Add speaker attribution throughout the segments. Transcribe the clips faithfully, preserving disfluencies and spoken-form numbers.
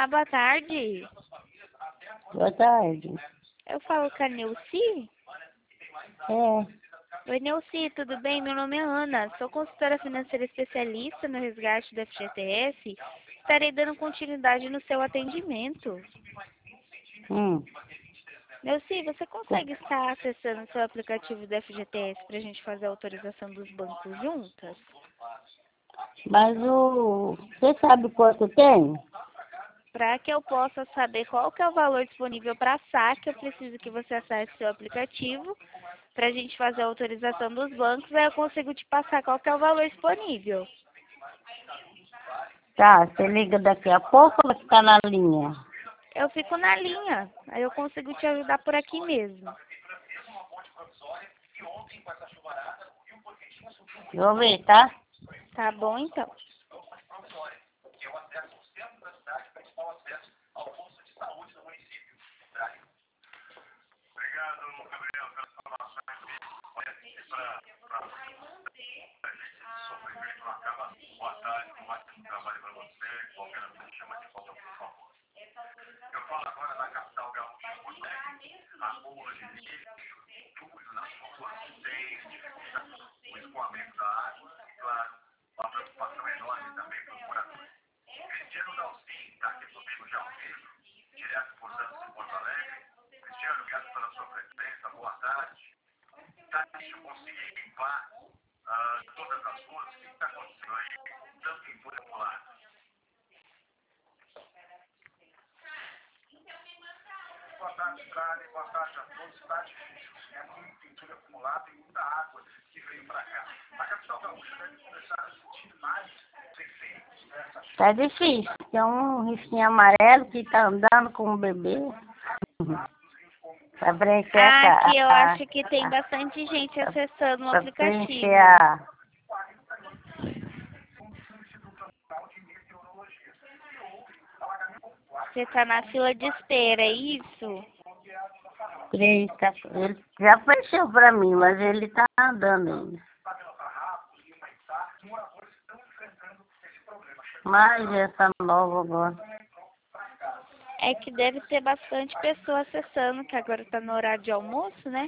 Speaker 1: Olá, boa tarde.
Speaker 2: Boa tarde.
Speaker 1: Eu falo com a Neuci?
Speaker 2: É,
Speaker 1: Oi, Neuci, tudo bem? Meu nome é Ana, sou consultora financeira especialista no resgate do F G T S. Estarei dando continuidade no seu atendimento.
Speaker 2: hum.
Speaker 1: Neuci, você consegue estar acessando o seu aplicativo do F G T S para a gente fazer a autorização dos bancos juntas?
Speaker 2: Mas o... Você sabe quanto tem?
Speaker 1: Para que eu possa saber qual que é o valor disponível para saque, eu preciso que você acesse seu aplicativo para a gente fazer a autorização dos bancos, aí eu consigo te passar qual que é o valor disponível.
Speaker 2: Tá, você liga daqui a pouco ou vai ficar na linha?
Speaker 1: Eu fico na linha, aí eu consigo te ajudar por aqui mesmo.
Speaker 2: Eu vou ver, tá?
Speaker 1: Tá bom, então.
Speaker 3: Boa tarde, Frade. Boa tarde a todos. Está difícil. É muito entulho acumulado e muita água que veio para cá. A capital gaúcha deve começar a sentir mais os efeitos dessa chuva.
Speaker 2: Tá difícil. Tem um risquinho amarelo que tá andando com o bebê. Pra preencher
Speaker 1: Ah,
Speaker 2: a...
Speaker 1: aqui eu
Speaker 2: a-
Speaker 1: acho que tem bastante gente acessando o
Speaker 2: Pra preencher
Speaker 1: aplicativo.
Speaker 2: a...
Speaker 1: Você tá na fila de espera, é isso?
Speaker 2: Ele tá- ele já preencheu pra mim, mas ele tá andando ainda. Mas essa nova agora.
Speaker 1: É que deve ter bastante pessoa acessando, que agora tá no horário de almoço, né?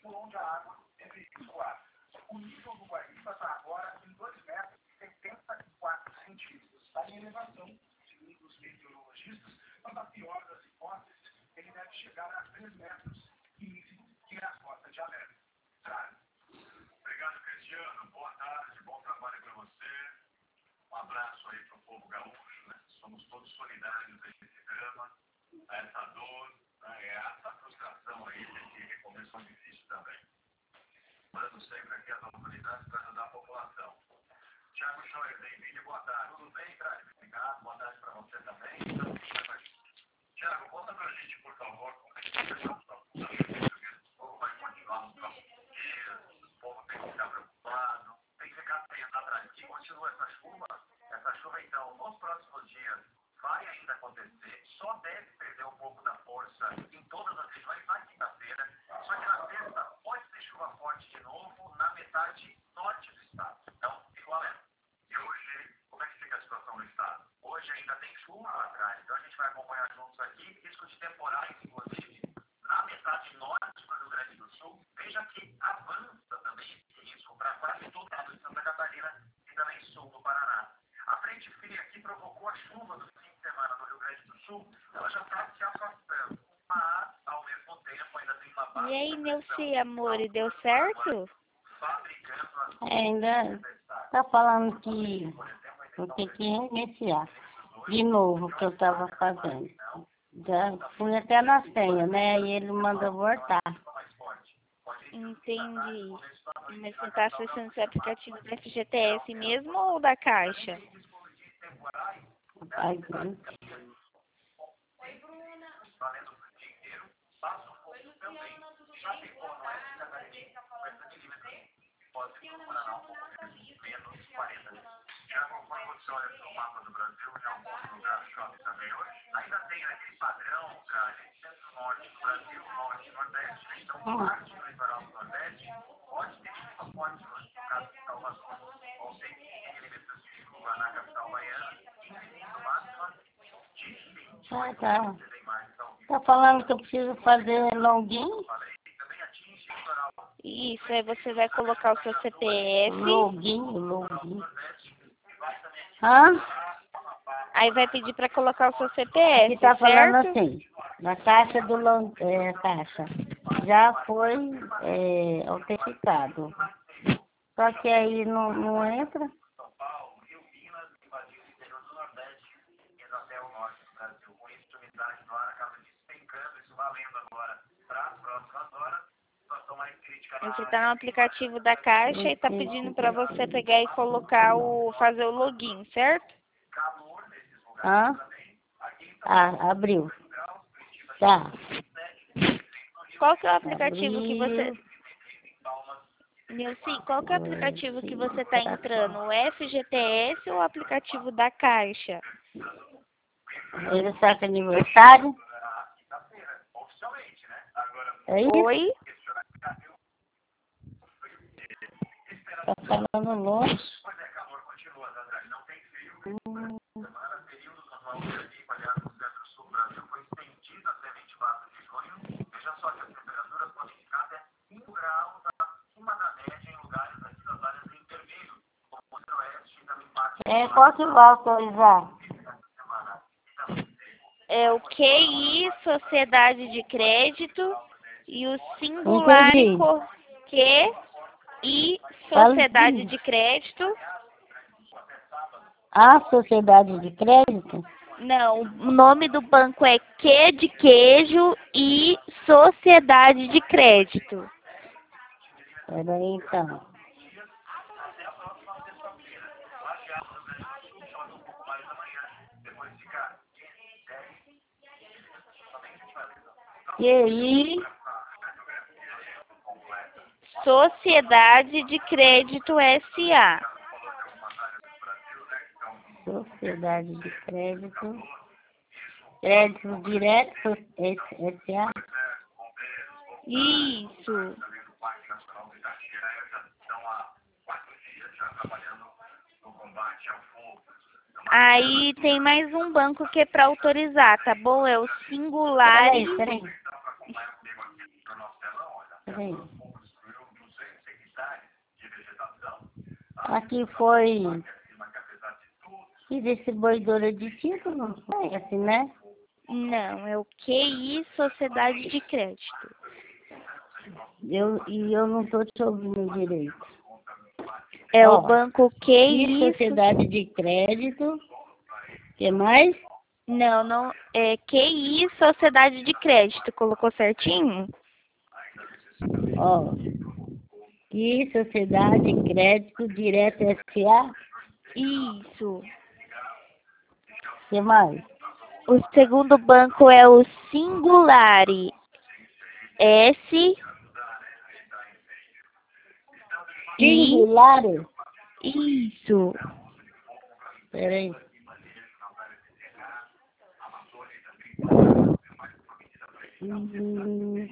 Speaker 3: Ele deve chegar a três metros e ir à cota de alerta. Obrigado, Cristiano. Boa tarde, bom trabalho para você. Um abraço aí para o povo gaúcho, né? Somos todos solidários aí nesse drama, a essa dor, né? É essa frustração aí desse recomeço tão difícil também. Mando sempre aqui as autoridades para ajudar a população. Tiago Scheuer, bem-vindo e boa tarde. Tudo bem, cara? Obrigado, boa tarde para você também. Tiago, conta pra gente, por favor, como é que vai ser o povo vai continuar no campo o povo tem que ficar preocupado, tem que ficar atento atrás. E continua essa chuva, essa chuva então, nos próximos dias, vai ainda acontecer, só deve perder um pouco da força em todas as regiões na quinta-feira, só que na sexta pode ter chuva forte de novo na metade norte do estado. Então, fica o alerta. E hoje, como é que fica a situação no estado? Hoje ainda tem chuva atrás, então a gente vai acompanhar juntos aqui, risco de temporais, inclusive, na metade norte do Rio Grande do Sul. Veja que avança também esse risco para quase todo o estado de Santa Catarina e também sul do Paraná. A frente fria aqui provocou a chuva do fim de semana no Rio Grande do Sul, ela já está se afastando, mas, ao mesmo tempo, ainda tem uma baixa
Speaker 1: E aí,
Speaker 3: pressão
Speaker 1: Neuci, amor, deu certo?
Speaker 3: fabricando as
Speaker 2: É, ainda tá falando que vou ter que reiniciar de novo o que eu tava fazendo. Já fui até na senha, né? E ele manda voltar.
Speaker 1: Entendi. Mas você tá acessando seu aplicativo do F G T S mesmo ou da Caixa?
Speaker 2: Ai, gente.
Speaker 3: Já acompanha você olha para o mapa do Brasil, em algum lugar chove também hoje. Ainda tem aquele padrão, cara, centro-norte do Brasil, norte e nordeste, então parte do litoral do nordeste pode ter chuva forte hoje, no caso de Salvador. Ou cem milímetros de chuva na capital baiana, incluindo máxima de vinte
Speaker 2: Ah, tá. Tá falando que eu preciso fazer login?
Speaker 1: Isso, aí você vai colocar o seu C P F.
Speaker 2: Login, login. Hã?
Speaker 1: Aí vai pedir para colocar o seu C P F,
Speaker 2: Que tá falando
Speaker 1: certo?
Speaker 2: assim, na caixa do log, é, caixa, já foi é, autenticado. Só que aí não, não entra.
Speaker 1: Você está no aplicativo da Caixa e está pedindo para você pegar e colocar o, fazer o login, certo?
Speaker 2: Hã? Ah, abriu. Tá.
Speaker 1: Qual que é o aplicativo que você...
Speaker 2: Abriu.
Speaker 1: Nilce, qual que é o aplicativo que você está entrando? O F G T S ou o aplicativo da Caixa?
Speaker 2: Ele está com aniversário? É isso?
Speaker 1: Oi?
Speaker 2: Tá falando longe. Hum. É, qual que vai autorizar?
Speaker 1: É o Q I, Sociedade de Crédito, e o Singular
Speaker 2: Entendi.
Speaker 1: Co- Q I, Sociedade de Crédito.
Speaker 2: A sociedade de crédito?
Speaker 1: Não, o nome do banco é Q de queijo e Sociedade de Crédito.
Speaker 2: Peraí, então. E aí?
Speaker 1: Sociedade de Crédito S A.
Speaker 2: Sociedade de crédito. Crédito direto, S A.
Speaker 1: Isso. Aí tem mais um banco que é para autorizar, tá bom? É o Singular.
Speaker 2: Peraí, peraí. Peraí. Aqui foi... E distribuidora de título, não foi assim, né?
Speaker 1: Não, é o Q I, Sociedade de Crédito.
Speaker 2: Eu, e eu não estou te ouvindo direito.
Speaker 1: É
Speaker 2: Ó,
Speaker 1: o banco Q
Speaker 2: E
Speaker 1: I.
Speaker 2: sociedade de crédito. Que mais?
Speaker 1: Não, não. É Q I, Sociedade de Crédito. Colocou certinho?
Speaker 2: Ó. Que sociedade de crédito direto S A.
Speaker 1: Isso.
Speaker 2: Que mais?
Speaker 1: O segundo banco é o Singulari. S I
Speaker 2: Singular.
Speaker 1: Isso.
Speaker 2: Peraí. Hum.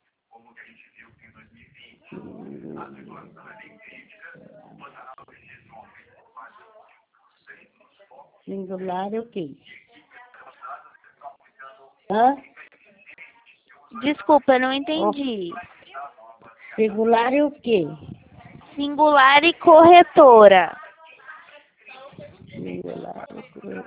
Speaker 2: Singular é o quê? Hã?
Speaker 1: Desculpa, eu não entendi.
Speaker 2: Singular é o quê?
Speaker 1: Singular e corretora.
Speaker 2: Singular é o quê?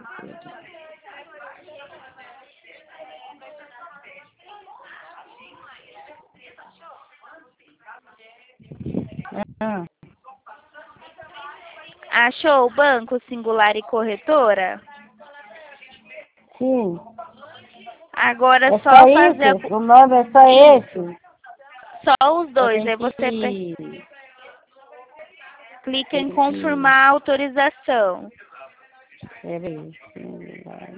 Speaker 2: Ah,
Speaker 1: Achou o banco Singular e corretora?
Speaker 2: sim.
Speaker 1: Agora
Speaker 2: É
Speaker 1: só
Speaker 2: só
Speaker 1: fazer
Speaker 2: isso? O nome é só esse?
Speaker 1: só os
Speaker 2: Eu
Speaker 1: dois.
Speaker 2: tenho
Speaker 1: Aí você pe-
Speaker 2: que...
Speaker 1: clica em
Speaker 2: Tem que...
Speaker 1: confirmar a autorização.
Speaker 2: Peraí. Singular.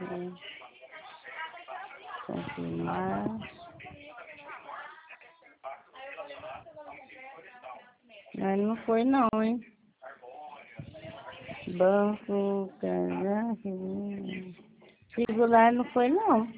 Speaker 2: Confirmar. Mas não foi não, hein? Banco... Singular não foi não.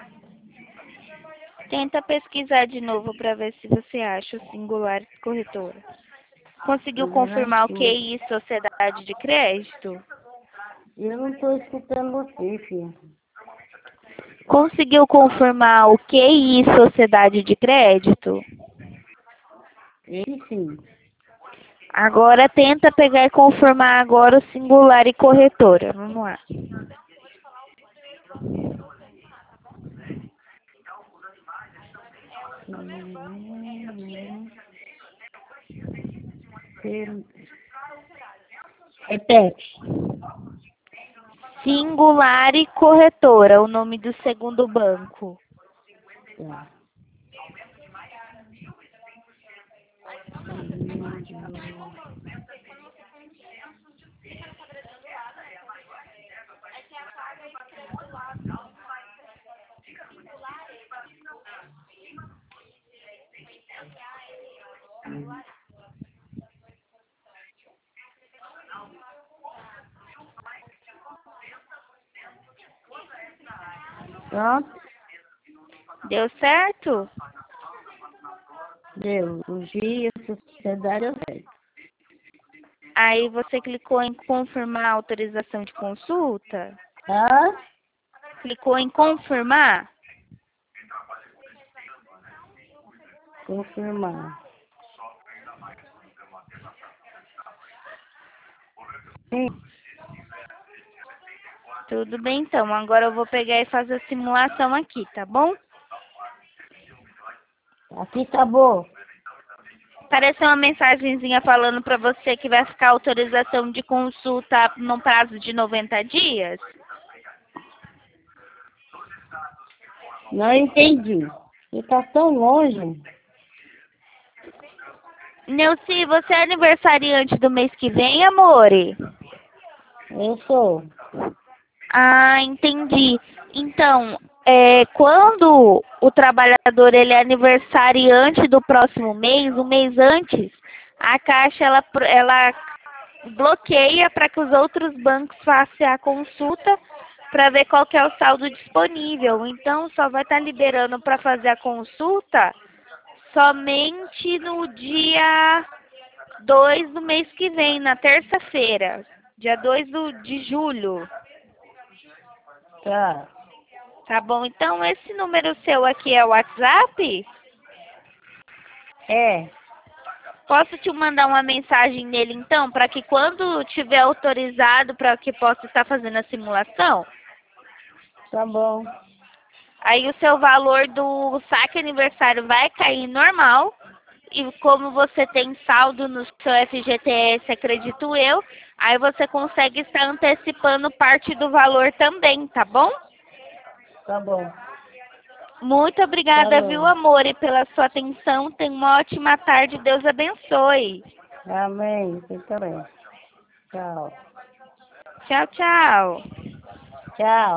Speaker 1: Tenta pesquisar de novo para ver se você acha o Singular e corretora. Conseguiu confirmar o Q I, Sociedade de Crédito?
Speaker 2: Eu não estou escutando você, filha.
Speaker 1: Conseguiu confirmar o Q I Sociedade de Crédito?
Speaker 2: Ele sim.
Speaker 1: Agora tenta pegar e confirmar agora o singular e corretora. Vamos lá.
Speaker 2: Repete.
Speaker 1: Singular e corretora, o nome do segundo banco.
Speaker 2: Tá. Pronto?
Speaker 1: Deu certo?
Speaker 2: Deu. O G I a sociedade eu sei.
Speaker 1: Aí você clicou em confirmar a autorização de consulta?
Speaker 2: Hã?
Speaker 1: Clicou em confirmar?
Speaker 2: Confirmar. Sim.
Speaker 1: Tudo bem, então. Agora eu vou pegar e fazer a simulação aqui, tá bom?
Speaker 2: Aqui acabou.
Speaker 1: Apareceu uma mensagenzinha falando para você que vai ficar autorização de consulta no prazo de noventa dias?
Speaker 2: Não entendi. Você tá tão longe.
Speaker 1: Neuci, você é aniversariante do mês que vem, amore?
Speaker 2: Eu sou.
Speaker 1: Ah, entendi. Então, é, quando o trabalhador ele é aniversariante do próximo mês, um mês antes, a Caixa ela, ela bloqueia para que os outros bancos façam a consulta para ver qual que é o saldo disponível. Então, só vai estar liberando para fazer a consulta somente no dia dois do mês que vem, na terça-feira, dia dois do, de julho.
Speaker 2: Tá.
Speaker 1: Tá bom? Então, esse número seu aqui é o WhatsApp?
Speaker 2: É.
Speaker 1: Posso te mandar uma mensagem nele, então, para que quando tiver autorizado, para que possa estar fazendo a simulação?
Speaker 2: Tá bom.
Speaker 1: Aí o seu valor do saque aniversário vai cair normal. E como você tem saldo no seu F G T S, acredito eu, aí você consegue estar antecipando parte do valor também, tá bom?
Speaker 2: Tá bom.
Speaker 1: Muito obrigada,
Speaker 2: Falou.
Speaker 1: viu, amor, e pela sua atenção. Tenha uma ótima tarde. Deus abençoe.
Speaker 2: Amém. Você também. Tchau.
Speaker 1: Tchau, tchau.
Speaker 2: Tchau.